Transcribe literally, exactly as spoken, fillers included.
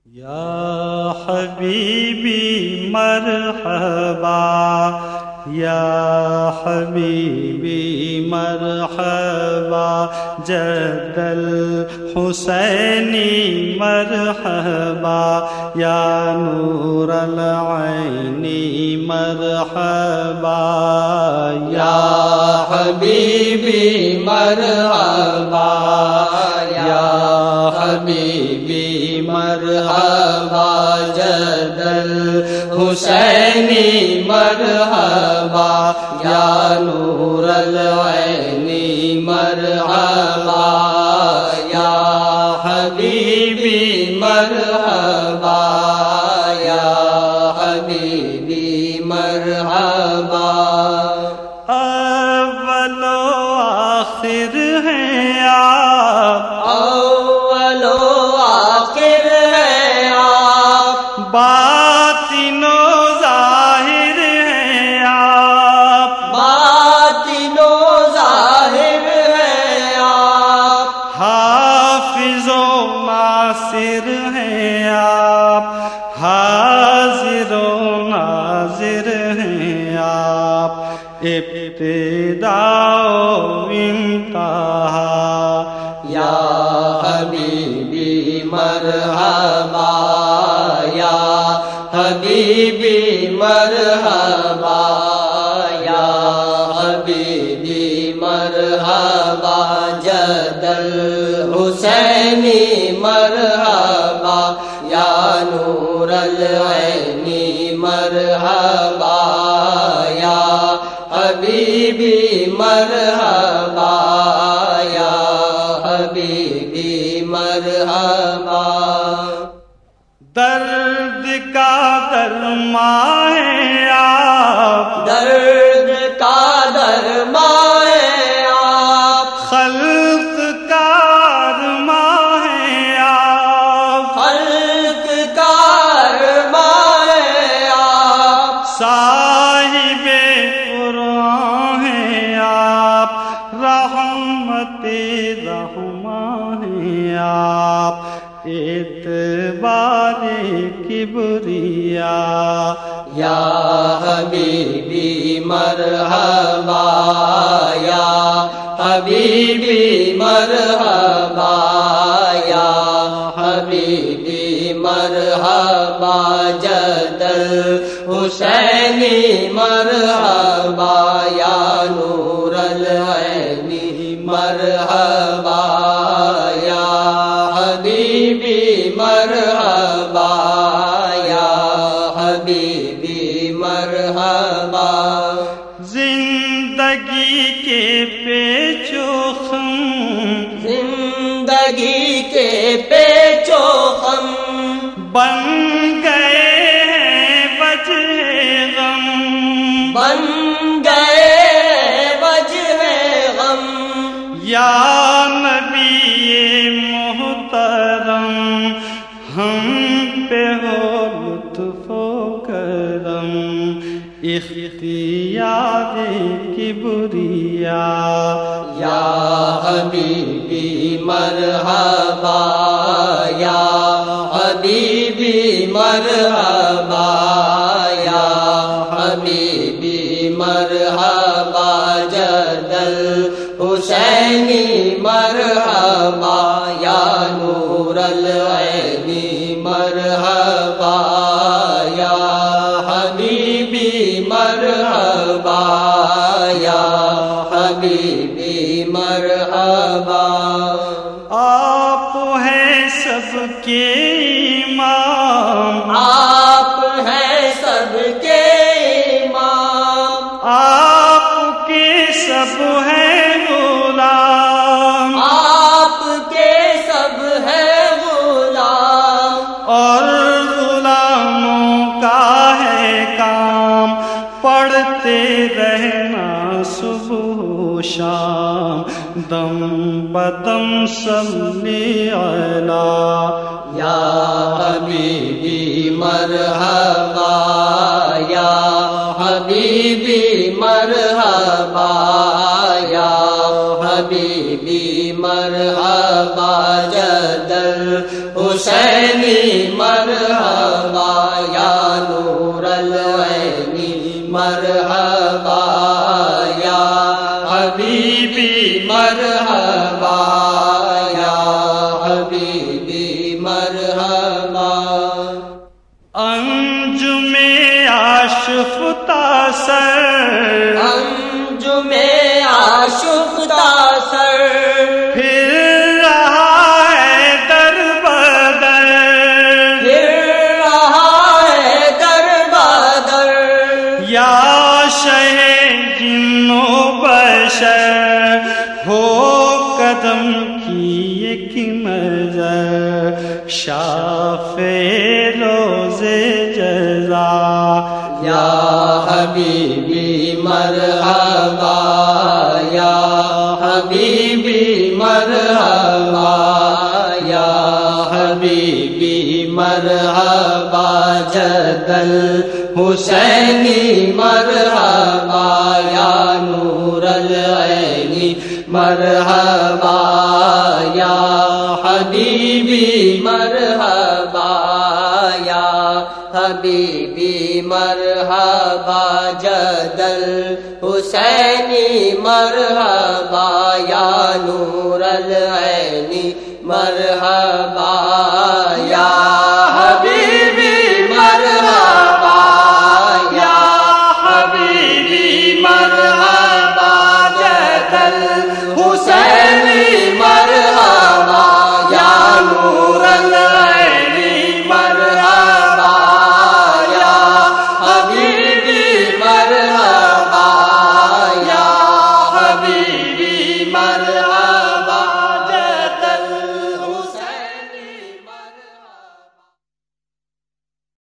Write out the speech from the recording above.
یا حبیبی مرحبا یا حبیبی مرحبا جد الحسینی مرحبا یا نور العینی مرحبا یا حبیبی مرحبا یا حبیبی مرحبا جد الحسینی مرحبا یا نور العینی مرحبا یا حبیبی مرحبا یا حبیبی مرحبا اول و آخر ہیں آپ اول و آخر ہے آپ باطن و ظاہر ہیں آپ باطن و ظاہر ہے آپ حافظ و ناصر ہیں آپ حاضر و ناظر ہیں آپ ابتدا و انتہا یا حبیبی مرحبا یا حبیبی مرحبا یا حبیبی مرحبا جد الحسینی مرحبا یا نور العینی مرحبا یا حبیبی مرحبا یا حبیبی مرحبا درد کا درمان ہے آپ درد کا درمان ہے آپ خلق کا ارمان ہے آپ خلق کا ارمان ہے آپ صاحب قرآن ہیں آپ رحمت رحمان ہیں آپ اعتبار کبریا یا حبیبی مرحبا یا حبیبی مرحبا یا حبیبی مرحبا جد الحسینی مرحبا یا نور العینی مرحبا یا حبیبی مرحبا یا حبیبی مرحبا زندگی کے پیچ و خم زندگی کے پیچ و خم بن گئے ہیں وجہ غم بن گئے وجہ غم یا نبی محترم ہم پہ ہو لطف و کرم اختیار کبریا یا حبیبی مرحبا یا حبیبی مرحبا یا حبیبی مرحبا جد الحسینی مرحبا یا نور العینی مرحبا یا حبیبی مرحبا یا حبیبی مرحبا آپ ہیں سب کے امام آپ ہیں سب کے امام آپ کے سب ہیں غلام آپ کے سب ہیں غلام اور غلاموں کا ہے کام پڑھتے رہنا صبح و شام دم بدم صلی علی یا حبیبی مرحبا یا حبیبی مرحبا یا حبیبی مرحبا جد حسینی مرحبا یا نور العینی مرحبا یا حبیبی مرحبا یا حبیبی مرحبا انجم آشفتہ سر انجم آشفتہ سر پھر رہا ہے در بدر پھر رہا ہے در بدر یا شہ جن و بشر ہو قدم کی ایک نظر شافع روز جزا یا حبیبی مرحبا یا حبیبی مرحبا یا حبیبی مرحبا جدل حسینی مرحبا یا نور العینی مرحبا یا حبیبی مرحبا یا حبیبی مرحبا جدل حسینی مرحبا یا نور العینی مرحبا